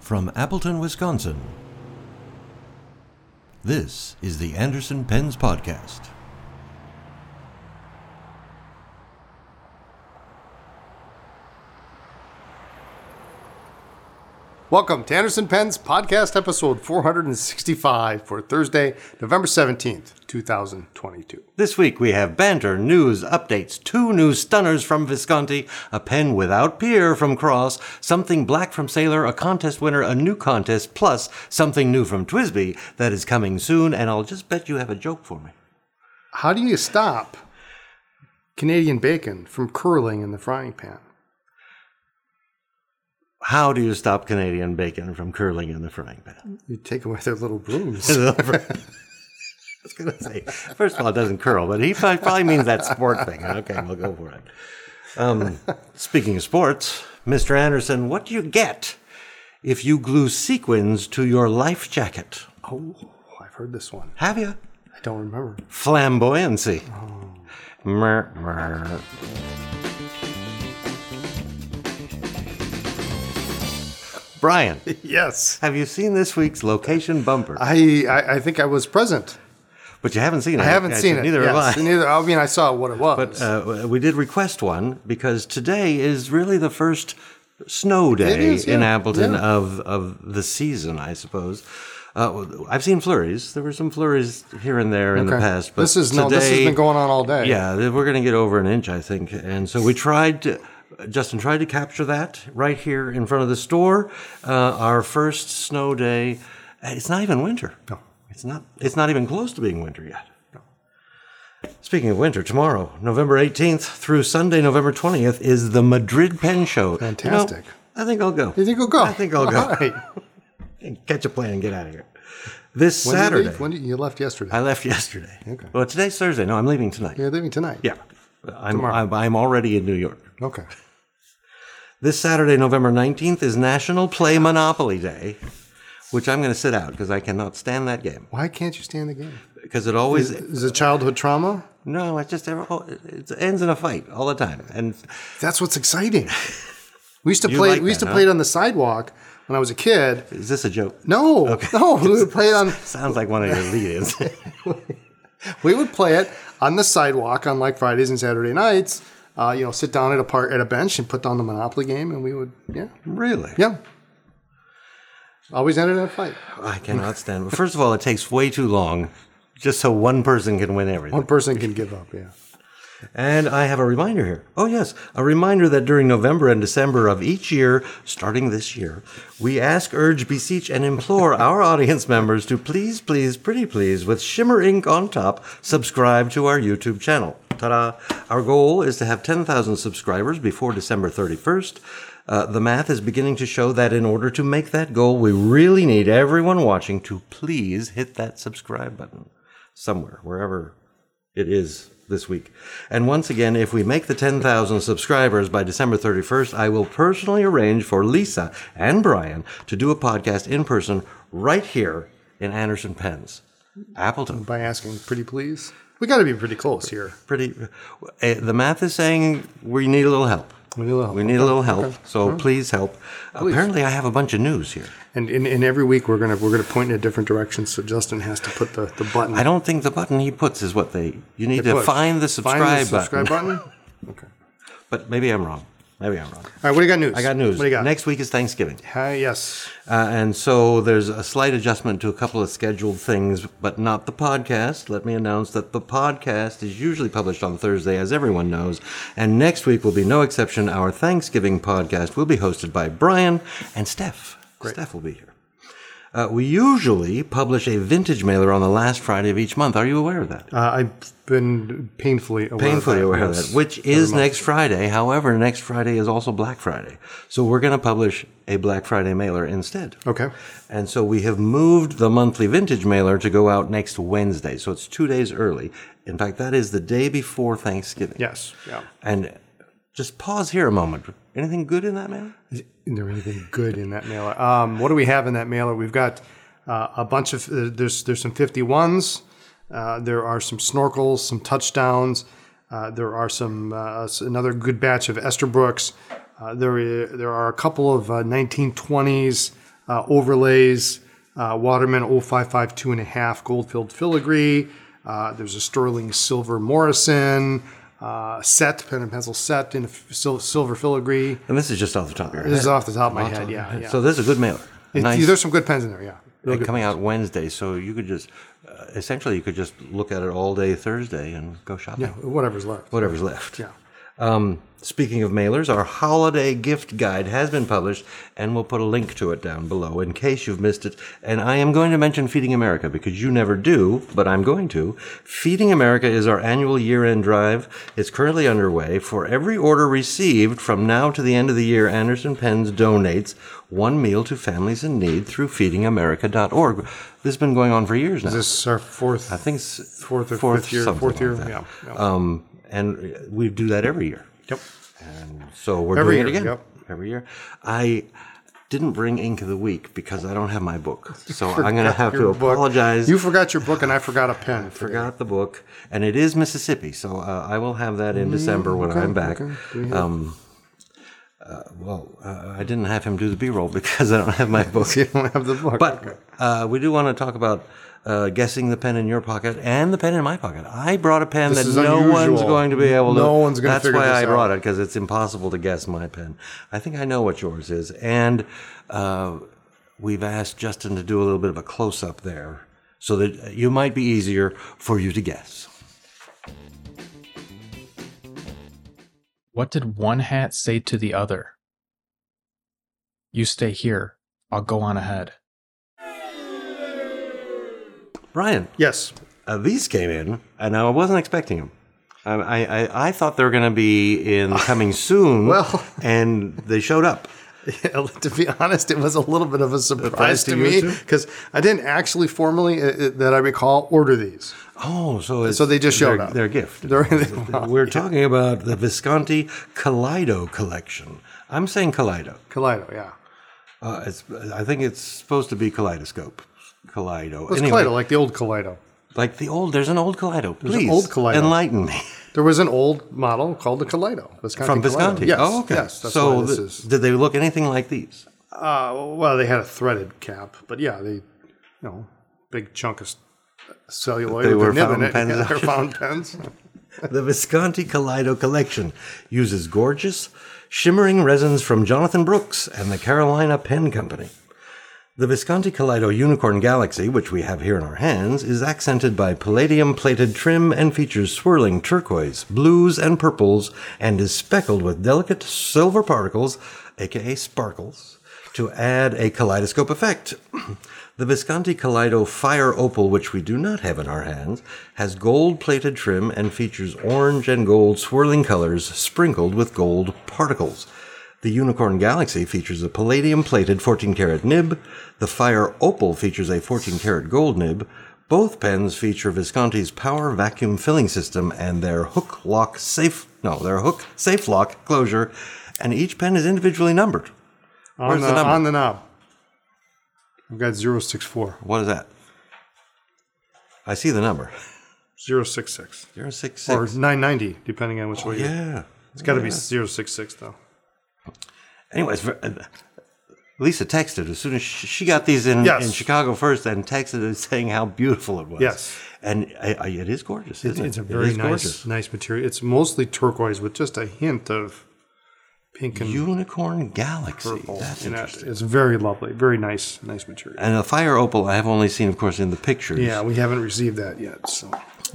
From Appleton, Wisconsin, this is the Anderson Pens Podcast. Welcome to Anderson Pens Podcast episode 465 for Thursday, November 17th, 2022. This week we have banter, news, updates, 2 new stunners from Visconti, a pen without peer from Cross, something black from Sailor, a contest winner, a new contest, plus something new from Twisby that is coming soon, and I'll just bet you have a joke for me. How do you stop Canadian bacon from curling in the frying pan? How do you stop Canadian bacon from curling in the frying pan? You take away their little brooms. I was going to say, first of all, it doesn't curl, but he probably means that sport thing. Okay, we'll go for it. Speaking of sports, Mr. Anderson, what do you get if you glue sequins to your life jacket? Oh, I've heard this one. Have you? I don't remember. Flamboyancy. Oh. Mer, mer. Brian. Yes. Have you seen this week's location bumper? I think I was present. But you haven't seen it. I haven't seen it. Neither have I. Neither. I mean, I saw what it was. But we did request one because today is really the first snow day in Appleton of the season, I suppose. I've seen flurries. There were some flurries here and there in the past. But this has been going on all day. Yeah, we're going to get over an inch, I think. And so Justin tried to capture that right here in front of the store. Our first snow day. It's not even winter. No. It's not even close to being winter yet. No. Speaking of winter, tomorrow, November 18th through Sunday, November 20th, is the Madrid Pen Show. Fantastic. I think I'll go. You think you'll go? I think I'll go. All right. Catch a plane and get out of here. This Saturday. When did you left yesterday? I left yesterday. Okay. Well, today's Thursday. No, I'm leaving tonight. You're leaving tonight? Yeah. I'm already in New York. Okay. This Saturday, November 19th, is National Play Monopoly Day, which I'm going to sit out because I cannot stand that game. Why can't you stand the game? Because it always... Is it childhood trauma? No, it ends in a fight all the time. And that's what's exciting. We used to play it on the sidewalk when I was a kid. Is this a joke? No. Okay. No, we would play it on... Sounds like one of your lead-ins. We would play it on the sidewalk on like Fridays and Saturday nights. Sit down at a bench and put down the Monopoly game, and we would, Really? Yeah. Always ended in a fight. I cannot stand it. First of all, it takes way too long just so one person can win everything. One person can give up, yeah. And I have a reminder here. Oh, yes. A reminder that during November and December of each year, starting this year, we ask, urge, beseech, and implore our audience members to please, pretty please, with Shimmer Ink on top, subscribe to our YouTube channel. Ta-da! Our goal is to have 10,000 subscribers before December 31st. The math is beginning to show that in order to make that goal, we really need everyone watching to please hit that subscribe button somewhere, wherever it is this week. And once again, if we make the 10,000 subscribers by December 31st, I will personally arrange for Lisa and Brian to do a podcast in person right here in Anderson Pens, Appleton. By asking pretty please? We got to be pretty close here. The math is saying we need a little help. We need a little help. Okay. So please help. Please. Apparently, I have a bunch of news here. And every week we're gonna point in a different direction. So Justin has to put the button. I don't think the button he puts is what you need to find the subscribe button. Okay. But maybe I'm wrong. All right, what do you got news? I got news. What do you got? Next week is Thanksgiving. Yes. And so there's a slight adjustment to a couple of scheduled things, but not the podcast. Let me announce that the podcast is usually published on Thursday, as everyone knows. And next week will be no exception. Our Thanksgiving podcast will be hosted by Brian and Steph. Great. Steph will be here. We usually publish a vintage mailer on the last Friday of each month. Are you aware of that? I've been painfully aware of that, which is next Friday. However, next Friday is also Black Friday. So we're going to publish a Black Friday mailer instead. Okay. And so we have moved the monthly vintage mailer to go out next Wednesday. So it's 2 days early. In fact, that is the day before Thanksgiving. Yes. Yeah. And just pause here a moment. Anything good in that mailer? Is there anything good in that mailer? What do we have in that mailer? We've got a bunch of, there's some 51s. There are some snorkels, some touchdowns. There are some, another good batch of Esterbrookes. There are a couple of 1920s. overlays, Waterman 0552 2.5 gold-filled filigree. There's a sterling silver Morrison set, pen and pencil set in a silver filigree. And this is just off the top of your head. This is off the top of my head, yeah. So this is a good mailer. Nice. There's some good pens in there, yeah. And coming out Wednesday, so you could just, essentially, you could just look at it all day Thursday and go shopping. Yeah, whatever's left. Whatever's left. Yeah. Speaking of mailers, our holiday gift guide has been published, and we'll put a link to it down below in case you've missed it. And I am going to mention Feeding America because you never do, but I'm going to. Feeding America is our annual year-end drive. It's currently underway. For every order received from now to the end of the year, Anderson Pens donates one meal to families in need through feedingamerica.org. This has been going on for years now. Is this our fourth? I think it's fourth or fifth year. Fourth year, like yeah. And we do that every year. Yep. And so we're Every doing it year, again. yep. Every year. I didn't bring Ink of the Week because I don't have my book. So I'm going to have to apologize. You forgot your book and I forgot a pen. Forgot the book. And it is Mississippi. So I will have that in December when I'm back. I didn't have him do the B-roll because I don't have my book. You don't have the book. But we do want to talk about guessing the pen in your pocket and the pen in my pocket. I brought a pen This that is no unusual. one's going to be able to. No one's going to figure That's why this I brought out. it, because it's impossible to guess my pen. I think I know what yours is. And we've asked Justin to do a little bit of a close-up there so that you might be easier for you to guess. What did one hat say to the other? You stay here. I'll go on ahead. Brian. Yes. These came in, and I wasn't expecting them. I thought they were going to be in coming soon, Well. and they showed up. To be honest, it was a little bit of a surprise to you me too? because I didn't actually formally, that I recall, order these. Oh, so they just showed up. Their gift. Well, We're talking about the Visconti Kaleido collection. I'm saying Kaleido. Kaleido, yeah. I think it's supposed to be kaleidoscope. Kaleido. It's Kaleido, like the old Kaleido. Like the old. There's an old Kaleido. There's an Please old Kaleido. enlighten me. There was an old model called the Kaleido. From Visconti. Kaleido. Yes. Oh, okay. Yes, that's so why this is. did they look anything like these? Well, they had a threaded cap, but yeah, big chunk of celluloid. They with were a nib in fountain it. pens. Yeah, they were fountain pens. The Visconti Kaleido collection uses gorgeous, shimmering resins from Jonathan Brooks and the Carolina Pen Company. The Visconti Kaleido Unicorn Galaxy, which we have here in our hands, is accented by palladium-plated trim and features swirling turquoise, blues, and purples, and is speckled with delicate silver particles, aka sparkles, to add a kaleidoscope effect. The Visconti Kaleido Fire Opal, which we do not have in our hands, has gold-plated trim and features orange and gold swirling colors sprinkled with gold particles. The Unicorn Galaxy features a palladium-plated 14-karat nib. The Fire Opal features a 14-karat gold nib. Both pens feature Visconti's power vacuum filling system and their hook safe lock closure, and each pen is individually numbered. Where's the number? On the knob. I've got 064. What is that? I see the number. 066. 066. Or 990, depending on which way you Yeah. It's got to be 066, though. Anyways, Lisa texted as soon as she got these in Chicago first, and texted us saying how beautiful it was. Yes. And it is gorgeous, isn't it? It's a very nice material. It's mostly turquoise with just a hint of pink and Unicorn Galaxy. purple. That's interesting. It's very lovely. Very nice material. And a Fire Opal I have only seen, of course, in the pictures. Yeah, we haven't received that yet. So.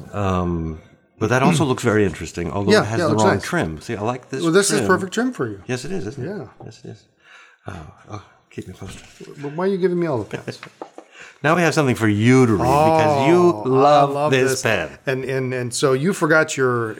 But that also looks very interesting, although it has the wrong nice. trim. See, I like this Well, this trim. is perfect trim for you. Yes, it is, isn't it? Yeah. Yes, it is. Keep me posted. But why are you giving me all the pens? Now we have something for you to read because you love this pen. And so you forgot your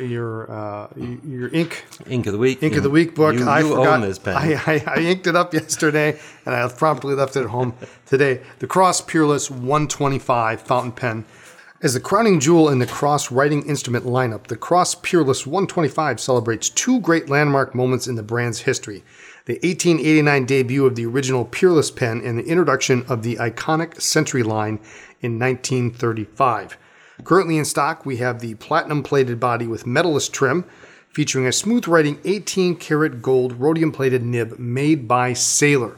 ink Ink of the Week. of the Week book. You I forgot own this pen. I inked it up yesterday, and I promptly left it at home today. The Cross Peerless 125 fountain pen. As the crowning jewel in the Cross writing instrument lineup, the Cross Peerless 125 celebrates two great landmark moments in the brand's history: the 1889 debut of the original Peerless pen and the introduction of the iconic Century line in 1935. Currently in stock, we have the platinum-plated body with medalist trim, featuring a smooth-writing 18-karat gold rhodium-plated nib made by Sailor.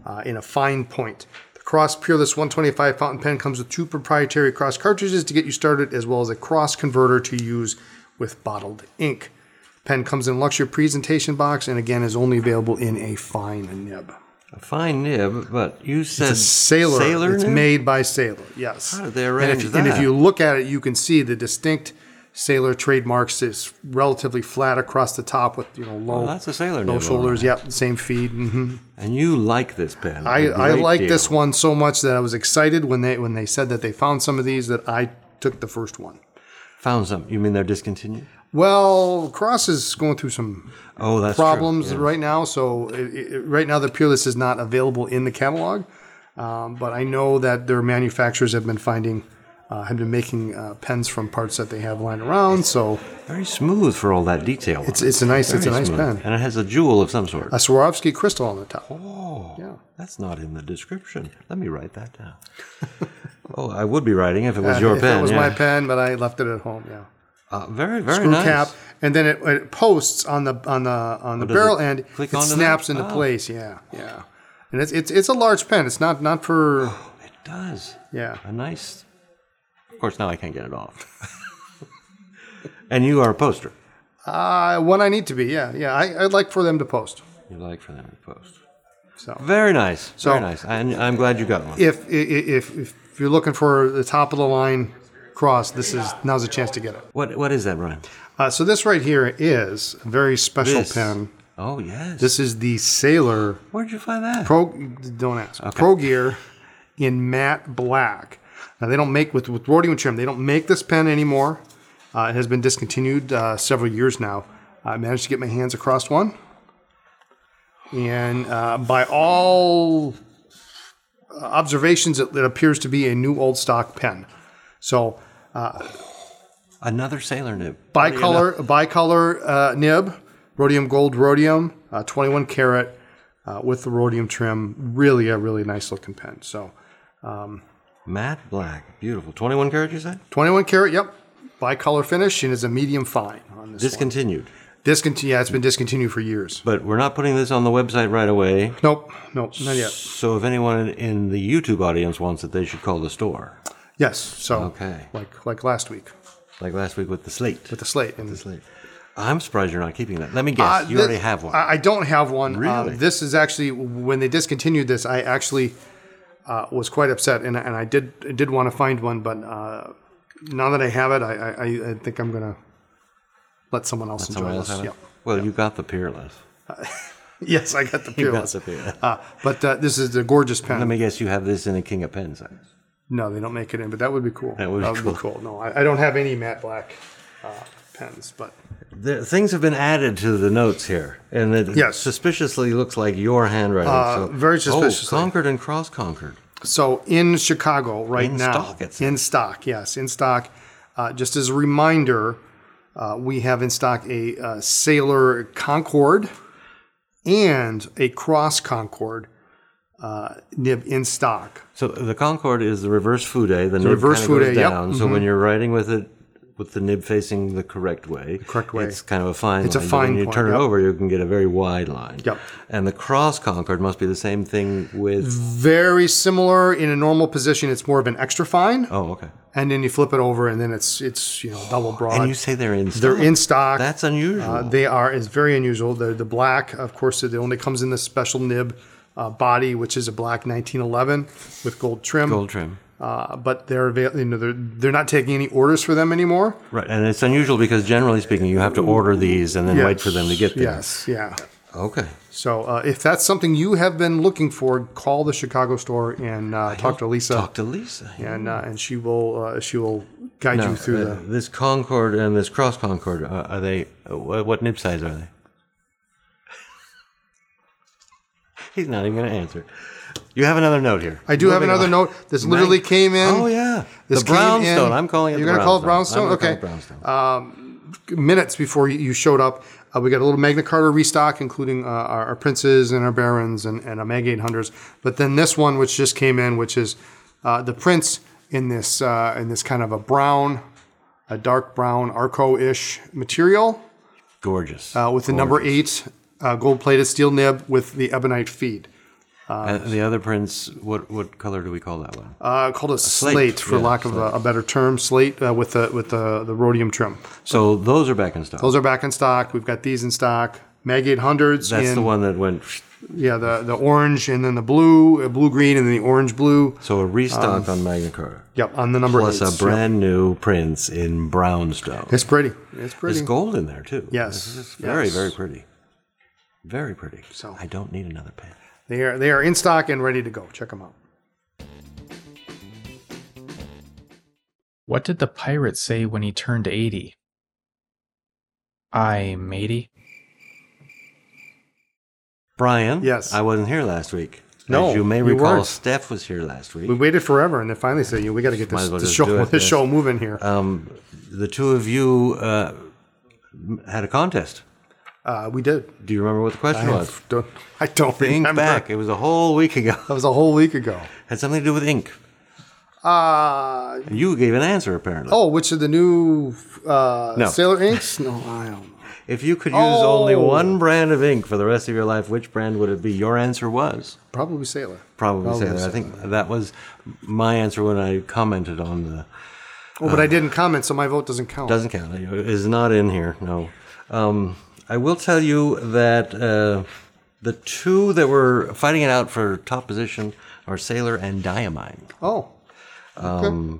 in a fine point. The Cross Peerless 125 fountain pen comes with 2 proprietary cross cartridges to get you started, as well as a cross converter to use with bottled ink. Pen comes in luxury presentation box and again is only available in a fine nib. A fine nib, but you said It's a Sailor. It's nib? made by Sailor. Yes. How did they arrange and that? if you look at it, you can see the distinct Sailor trademarks. Is relatively flat across the top with low. that's a Sailor low nib, shoulders. all right. Yep, same feed. And you like this pen. I a great like deal. this one so much that I was excited when they said that they found some of these that I took the first one. Found some. You mean they're discontinued? Well, Cross is going through some That's problems true. Yeah. right now. So right now, the Peerless is not available in the catalog. But I know that their manufacturers have been making pens from parts that they have lying around. So Very smooth for all that detail. it's a nice Very smooth. pen. And it has a jewel of some sort. A Swarovski crystal on the top. Oh, Yeah. that's not in the description. Let me write that down. I would be writing if it was your If pen. it was yeah. my pen, but I left it at home. Yeah. Very, very Screw nice. cap, and then it posts on the does barrel it end. click It onto snaps that? into Oh. place. Yeah. And it's a large pen. It's not for It does. yeah. A nice. Of course, now I can't get it off. And you are a poster. When I need to be. Yeah. I'd like for them to post. You like for them to post. So Very nice. So- Very nice. I'm glad you got one. if you're looking for the top of the line Cross, now's a chance to get it. What is that, Ryan? So this right here is a very special This. pen. Oh, yes. This is the Sailor Where'd you find that? Don't ask. Pro Gear in matte black. Now they don't make with rhodium trim. They don't make this pen anymore. It has been discontinued several years now. I managed to get my hands across one, and by all observations, it appears to be a new old stock pen. So Another Sailor nib. bicolor nib, rhodium gold rhodium, 21 karat with the rhodium trim. Really a really nice looking pen. So Matte black. Beautiful. 21 karat, you said? 21 karat, yep. Bicolor finish and is a medium fine on this Discontinued. one. Yeah, it's been discontinued for years. But we're not putting this on the website right away. Nope, not yet. So if anyone in the YouTube audience wants it, they should call the store. Yes, so Okay. like last week Like last week with the slate. with the slate. And slate. I'm surprised you're not keeping that. Let me guess. You already have one. I don't have one. Really? This is actually when they discontinued this. I actually was quite upset, and I did want to find one, but now that I have it, I think I'm gonna let someone else enjoy Someone else this. have it? Yep. Well, you got the Peerless. Yes, I got the You got Peerless. the Peerless. But this is a gorgeous pen. Let me guess. You have this in a King of Pen size. No, they don't make it in, but that would be cool. That would be cool. No, I don't have any matte black pens, but Things have been added to the notes here, and it Yes. suspiciously looks like your handwriting. very suspiciously. Concord and Cross Concord. so in Chicago right In now, stock, it says. in stock, yes, in stock. Just as a reminder, we have in stock a Sailor Concord and a Cross Concord nib in stock. So the Concord is the reverse fude. The nib reverse kind of goes fude, yep. down. So when you're writing with it, with the nib facing the correct way, way. it's kind of a fine It's a line. But fine when you point, turn it yep. over, you can get a very wide line. Yep. And the Cross Concord must be the same thing with. Very similar in a normal position. It's more of an extra fine, Oh, okay. and then you flip it over, and then it's double broad. And you say they're in stock. They're in stock. That's unusual. They are. It's very unusual. The black, of course, it only comes in the special nib body, which is a black 1911 with gold trim. Gold trim. But they're not taking any orders for them anymore. Right. And it's unusual because generally speaking, you have to order these and then wait for them to get there. Yes. Yeah. Okay. So if that's something you have been looking for, call the Chicago store and talk to Lisa. Talk to Lisa. And she will guide you through the. This Concord and this Cross Concord, are they, what nib size are they? He's not even going to answer. You have another note here. I do have another note. This literally came in. Oh, yeah. This the came brownstone. in- I'm calling it You're the gonna call it brownstone. brownstone? I'm gonna Okay. call it brownstone. Minutes before you showed up, we got a little Magna Carta restock, including our Princes and our Barons and a Mag 800s. But then this one, which just came in, which is the Prince in this kind of a dark brown Arco-ish material Gorgeous. with the number 8 gold-plated steel nib with the ebonite feed. The other prints, what color do we call that one? Called a slate, for lack of a better term. Slate with the rhodium trim. So those are back in stock. Those are back in stock. We've got these in stock. Mag 800s. That's the one that went. Yeah, the orange and then the blue green and then the orange blue. So a restock on Magna Carta. Yep, on the number Plus 8s. a brand new Prince in brownstone. It's pretty. It's pretty. There's gold in there too. Yes. It's very, Yes. very pretty. Very pretty. So- I don't need another pen. They are in stock and ready to go. Check them out. What did the pirate say when he turned 80? I, matey. Brian. Yes. I wasn't here last week. No, As you may you recall, weren't. Steph was here last week. We waited forever, and they finally said, "We got to get Might as well this just do it, yes. show moving here." The two of you had a contest. We did. Do you remember what the question was? I don't The ink remember. back. It was a whole week ago. That was a whole week ago. Had something to do with ink. Oh, And you gave an answer, apparently. which of the new Sailor Inks? No, I don't know. If you could use only one brand of ink for the rest of your life, which brand would it be? Your answer was? Probably Sailor. Probably Sailor. I think that was my answer when I commented on the... Oh, but I didn't comment, so my vote doesn't count. Doesn't count. It is not in here, no. I will tell you that the two that were fighting it out for top position are Sailor and Diamine. Oh. Okay.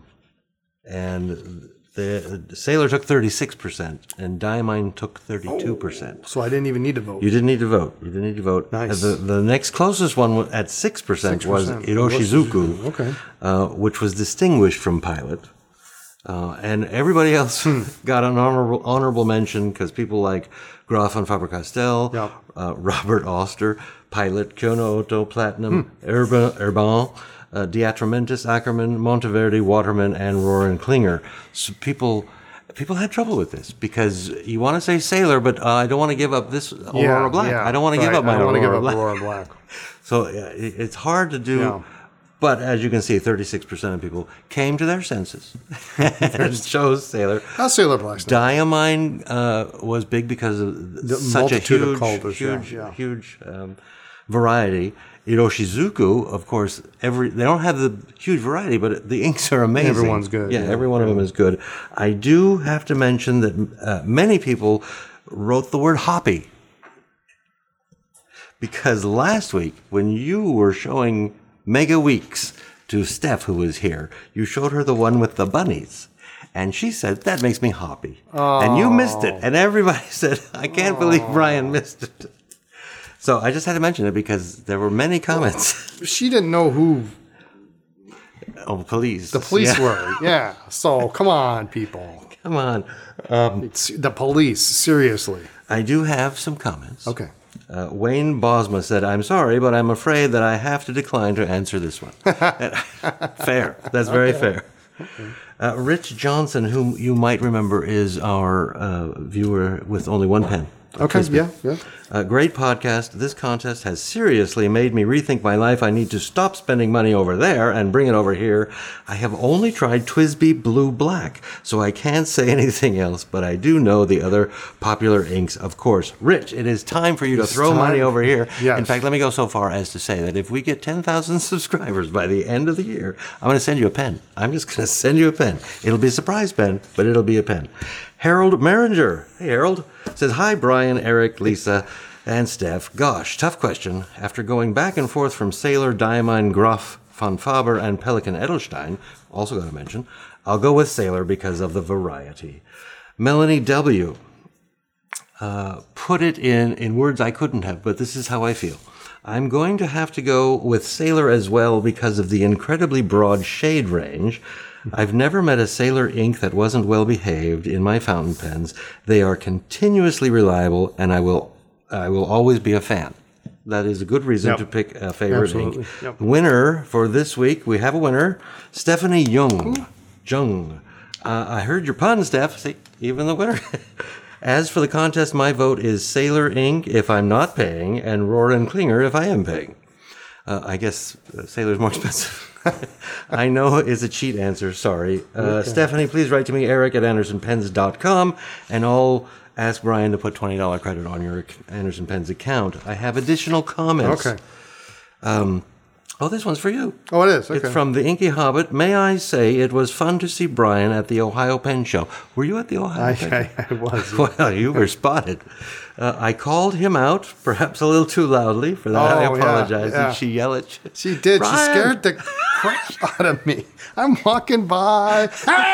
And the Sailor took 36% and Diamine took 32%. So I didn't even need to vote. You didn't need to vote. You didn't need to vote. Nice. The next closest one at 6% was Iroshizuku, Okay. which was distinguished from Pilot. And everybody else got an honorable mention because people like Graf von Faber-Castell, Yep. Robert Oster, Pilot, Kyono Otto, Platinum, Urban, Diatramentis, Ackerman, Monteverdi, Waterman, and Roran Klinger. So people had trouble with this because you want to say Sailor, but I don't want to give up this Aurora Black. I don't want to give up my Aurora Black. So it's hard to do. Yeah. But as you can see, 36% of people came to their senses and chose Sailor. How's Sailor Black? Diamine was big because of such a multitude of huge, colors, huge variety. Iroshizuku, of course, they don't have the huge variety, but the inks are amazing. Everyone's good. Yeah, every one of them is good. I do have to mention that many people wrote the word hoppy. Because last week, when you were showing Mega Weeks to Steph, who was here, you showed her the one with the bunnies. And she said, that makes me hoppy. And you missed it. And everybody said, I can't believe Brian missed it. So I just had to mention it because there were many comments. She didn't know who Oh, police. the police were. Yeah. So come on, people. Come on. It's the police. Seriously. I do have some comments. Okay. Wayne Bosma said, I'm sorry, but I'm afraid that I have to decline to answer this one. Fair. That's very fair. Okay. Rich Johnson, whom you might remember, is our viewer with only one pen. Okay, yeah. Great podcast. This contest has seriously made me rethink my life. I need to stop spending money over there and bring it over here. I have only tried TWSBI Blue Black, so I can't say anything else, but I do know the other popular inks, of course. Rich, it is time for you to throw money over here. Yes. In fact, let me go so far as to say that if we get 10,000 subscribers by the end of the year, I'm going to send you a pen. I'm just going to send you a pen. It'll be a surprise pen, but it'll be a pen. Harold Maringer, hey Harold, says, hi Brian, Eric, Lisa, and Steph. Gosh, tough question. After going back and forth from Sailor, Diamine, Graf von Faber, and Pelikan Edelstein, also got to mention, I'll go with Sailor because of the variety. Melanie W. Put it in words I couldn't have, but this is how I feel. I'm going to have to go with Sailor as well because of the incredibly broad shade range. I've never met a Sailor ink that wasn't well behaved in my fountain pens. They are continuously reliable, and I will always be a fan. That is a good reason to pick a favorite ink. Yep. Winner for this week, we have a winner, Stephanie Jung. I heard your pun, Steph. See, even the winner. As for the contest, my vote is Sailor ink if I'm not paying, and Roran Klinger if I am paying. I guess Sailor's more expensive. I know it's a cheat answer, sorry. Stephanie, please write to me, eric@andersonpens.com, and I'll ask Brian to put $20 credit on your Anderson Pens account. I have additional comments. Okay. Oh, this one's for you. Oh, it is. Okay. It's from the Inky Hobbit. May I say it was fun to see Brian at the Ohio Pen Show. Were you at the Ohio Pen Show? I was. Well, you were spotted. I called him out, perhaps a little too loudly. For that, I apologize. yeah. Did she yell at you? She did. Brian! She scared the crap out of me. I'm walking by.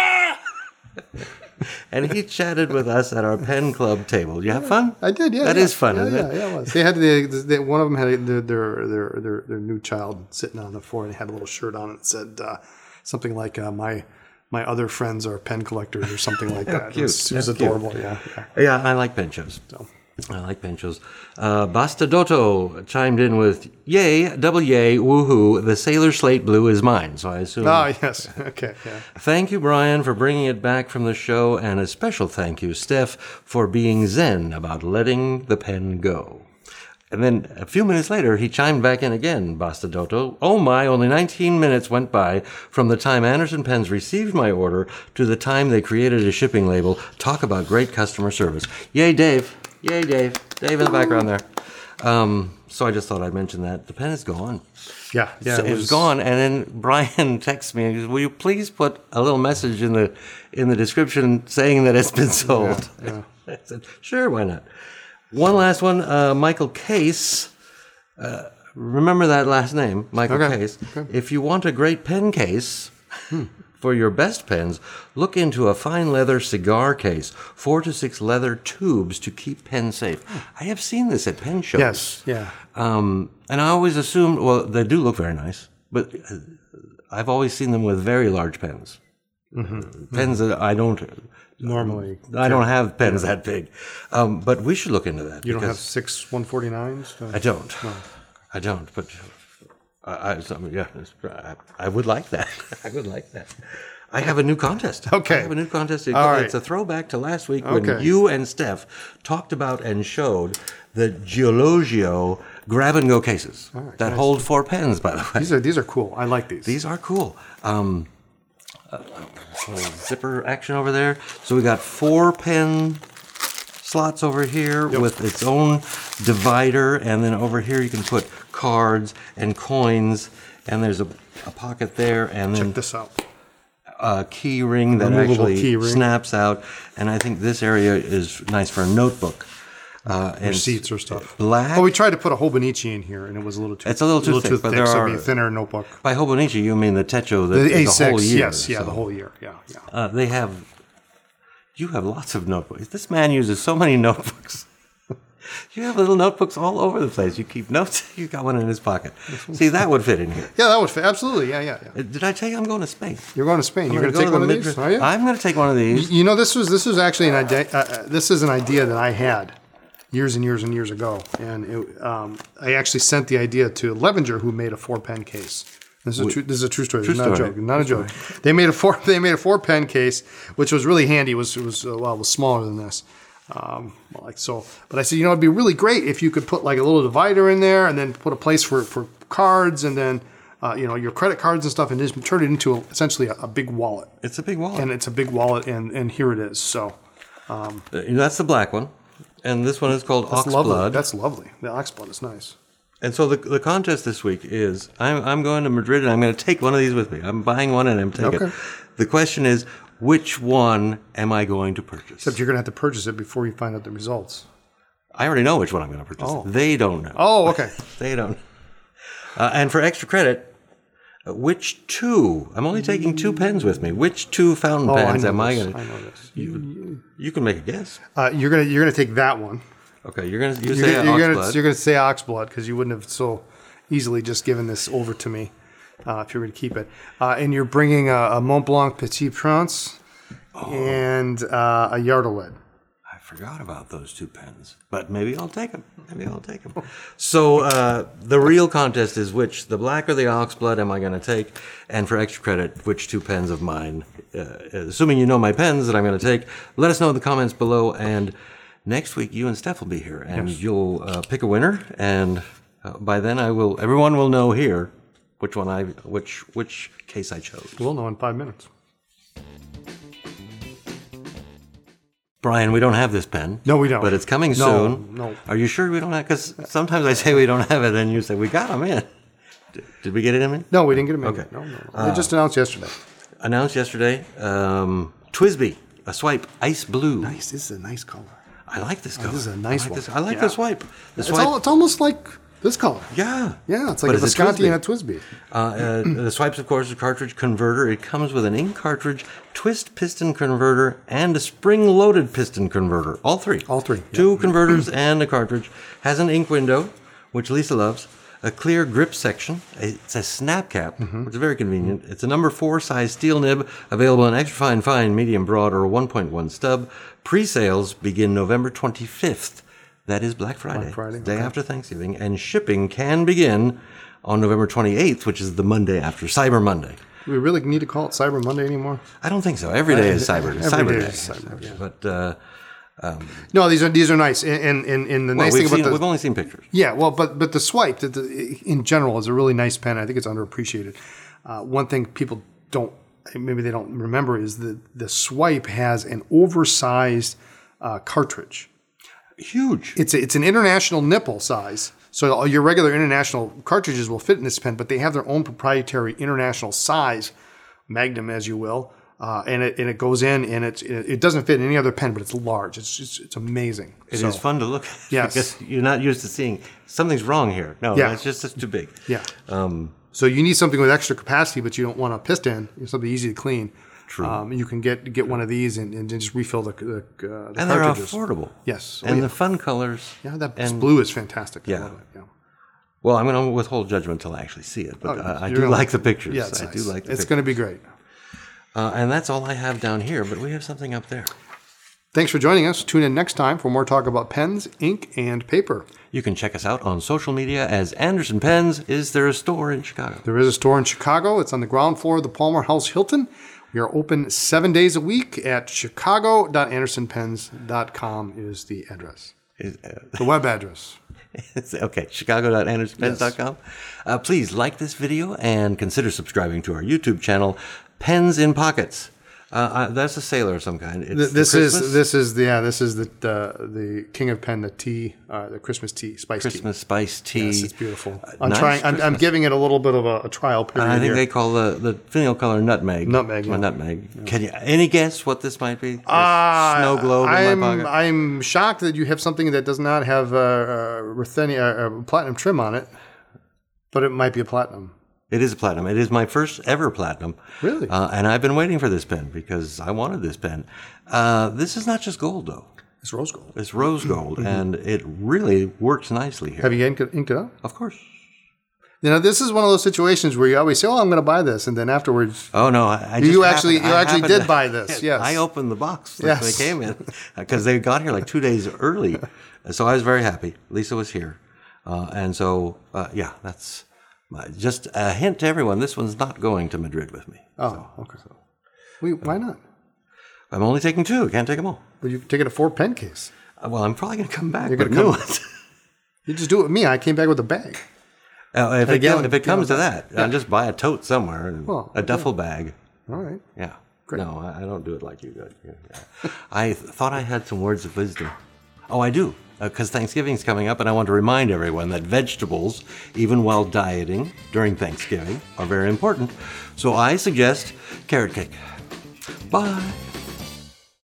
And he chatted with us at our pen club table. Did you have fun? I did, yeah. That is fun, yeah, isn't it? Yeah, it was. They had one of them had their new child sitting on the floor, and they had a little shirt on it that said something like "My other friends are pen collectors" or something like that. Cute. It was adorable. Cute. Yeah. Yeah, I like pen shows. I like pen shows. Bastadotto chimed in with, "Yay, double yay, woohoo, the Sailor Slate Blue is mine." So I assume... Oh, yes. Okay, yeah. Thank you, Brian, for bringing it back from the show, and a special thank you, Steph, for being zen about letting the pen go. And then a few minutes later, he chimed back in again, Bastadotto. "Oh my, only 19 minutes went by from the time Anderson Pens received my order to the time they created a shipping label. Talk about great customer service." Yay, Dave. Yay, Dave. Dave in the background there. So I just thought I'd mention that. The pen is gone. Yeah. So it was gone. And then Brian texts me and he goes, "Will you please put a little message in the description saying that it's been sold?" Yeah. I said, sure, why not? One last one, Michael Case. Remember that last name, Michael Case. Okay. If you want a great pen case for your best pens, look into a fine leather cigar case, 4 to 6 leather tubes to keep pens safe. I have seen this at pen shows. Yes, yeah. And I always assumed, well, they do look very nice, but I've always seen them with very large pens. Pens that I don't... Normally. I don't have pens that big. But we should look into that. You don't have 6 149s? I don't. No. I don't, but I would like that. I would like that. I have a new contest. Okay. I have a new contest. All right. It's a throwback to last week when you and Steph talked about and showed the Geologio grab-and-go cases that hold 4 pens, by the way. These are cool. I like these. These are cool. Zipper action over there. So we got 4 pen slots over here with its own divider, and then over here you can put cards and coins, and there's a pocket there, and then check this out. A key ring that actually snaps out, and I think this area is nice for a notebook. Receipts or stuff. Black. Well, we tried to put a Hobonichi in here, and it was a little too. It's a little too thick, but there so are it'd be a thinner notebook. By Hobonichi, you mean the Techo, The A6, the whole year. yes, yeah, the whole year, yeah. They have. You have lots of notebooks. This man uses so many notebooks. You have little notebooks all over the place. You keep notes. You got one in his pocket. See, that would fit in here. Yeah, that would fit. Absolutely. Yeah. Did I tell you I'm going to Spain? You're going to Spain. You're going to take one of these? Are you? I'm going to take one of these. You know, this was actually an idea. This is an idea that I had years and years and years ago, and I actually sent the idea to Levenger, who made a 4-pen case. This is a true story. It's not a joke. Not a joke. They made a 4-pen case, which was really handy. It was smaller than this. But I said, it'd be really great if you could put like a little divider in there, and then put a place for cards, and then your credit cards and stuff, and just turn it into essentially a big wallet. It's a big wallet, and it's a big wallet, and here it is. So that's the black one, and this one is called Oxblood. That's lovely. The Oxblood is nice. And so the contest this week is I'm going to Madrid, and I'm going to take one of these with me. I'm buying one, and I'm taking it. The question is, which one am I going to purchase? Except you're going to have to purchase it before you find out the results. I already know which one I'm going to purchase. Oh. They don't know. Oh, okay. They don't. And for extra credit, which 2? I'm only taking 2 pens with me. Which 2 fountain pens am I going to? I know this. You can make a guess. You're gonna take that one. Okay, you're going to say Oxblood. You're going to say Oxblood because you wouldn't have so easily just given this over to me. If you were to keep it. And you're bringing a Mont Blanc Petit Prince and a Yardelid. I forgot about those 2 pens, but maybe I'll take them. So the real contest is the black or the Oxblood am I going to take? And for extra credit, which 2 pens of mine, assuming you know my pens that I'm going to take, let us know in the comments below. And next week, you and Steph will be here, and you'll pick a winner. And by then, everyone will know here which case I chose. We'll know in 5 minutes. Brian, we don't have this pen. No, we don't. But it's coming soon. No. Are you sure we don't have? Because sometimes I say we don't have it, and you say we got them in. Did we get it in? No, we didn't get them in. Okay. No. They just announced yesterday. Announced yesterday. Twisby, a swipe, ice blue. Nice. This is a nice color. I like this color. This is a nice I like one. this. I like the swipe. The It's, swipe. it's almost like this color. Yeah. Yeah, it's like But a it's a Visconti Twisby. and a Twisby. The swipes, of course, a cartridge converter. It comes with an ink cartridge, twist piston converter, and a spring-loaded piston converter. All three. All three, Two converters and a cartridge. Has an ink window, which Lisa loves. A clear grip section. It's a snap cap, which is very convenient. It's a number 4 size steel nib, available in extra fine, medium, broad, or a 1.1 stub. Pre-sales begin November 25th. That is Black Friday. Day after Thanksgiving. And shipping can begin on November 28th, which is the Monday after Cyber Monday. Do we really need to call it Cyber Monday anymore? I don't think so. Every day is Cyber Day. Every day is Cyber, yeah. But No, these are nice. And the nice thing about we've only seen pictures. Yeah, well, but the swipe in general is a really nice pen. I think it's underappreciated. One thing people maybe they don't remember is that the swipe has an oversized cartridge. Huge. It's an international nipple size. So your regular international cartridges will fit in this pen, but they have their own proprietary international size, Magnum, as you will, and it goes in, and it doesn't fit in any other pen, but it's large. It's amazing. It is fun to look at. Yes. Because you're not used to seeing something's wrong here. No, Yeah. it's too big. Yeah. So you need something with extra capacity, but you don't want a piston. You need something easy to clean. True. You can get one of these and just refill the And they're cartridges. affordable. Yes. And the fun colors. Yeah, that and blue is fantastic. I Yeah. love it. Yeah. Well, I'm going to withhold judgment until I actually see it, but I You're do gonna like the pictures. Yeah, it's I nice. do like the It's pictures. going to be great. And that's all I have down here, but we have something up there. Thanks for joining us. Tune in next time for more talk about pens, ink, and paper. You can check us out on social media as Anderson Pens. Is there a store in Chicago? There is a store in Chicago. It's on the ground floor of the Palmer House Hilton. We are open 7 days a week at chicago.andersonpens.com is the address. The web address. Okay, chicago.andersonpens.com. Please like this video and consider subscribing to our YouTube channel, Pens in Pockets. That's a sailor of some kind. It's This the is Christmas- the King of Pen, the tea, the Christmas tea, spice tea. Christmas spice tea. Yes, it's beautiful. Nice I'm giving it a little bit of a trial period. I think here. they call the finial color nutmeg. Nutmeg, Or yeah. nutmeg. Can you any guess what this might be? This snow globe in my pocket. I'm shocked that you have something that does not have ruthenium, platinum trim on it, but it might be a platinum. It is a platinum. It is my first ever platinum. Really? And I've been waiting for this pen because I wanted this pen. This is not just gold, though. It's rose gold. It's rose gold, and it really works nicely here. Have you inked it up? Of course. You know, this is one of those situations where you always say, "Oh, I'm going to buy this," and then afterwards, Oh no! I You just actually happened did to- buy this, yes. I opened the box Yes. they came in because they got here like 2 days early, so I was very happy. Lisa was here, and so yeah, that's just a hint to everyone. This one's not going to Madrid with me. oh, okay. Why not? I'm only taking 2. I can't take them all. Well, you've taken a 4-pen case. Well, I'm probably going to come back You're with gonna new come- ones. You just do it with me. I came back with a bag. If Again, it comes to that, I'll just buy a tote somewhere, and Well, a duffel bag. All right. Yeah. Great. No, I don't do it like you do. Yeah. I thought I had some words of wisdom. Oh, I do. Because Thanksgiving's coming up, and I want to remind everyone that vegetables, even while dieting during Thanksgiving, are very important. So I suggest carrot cake. Bye.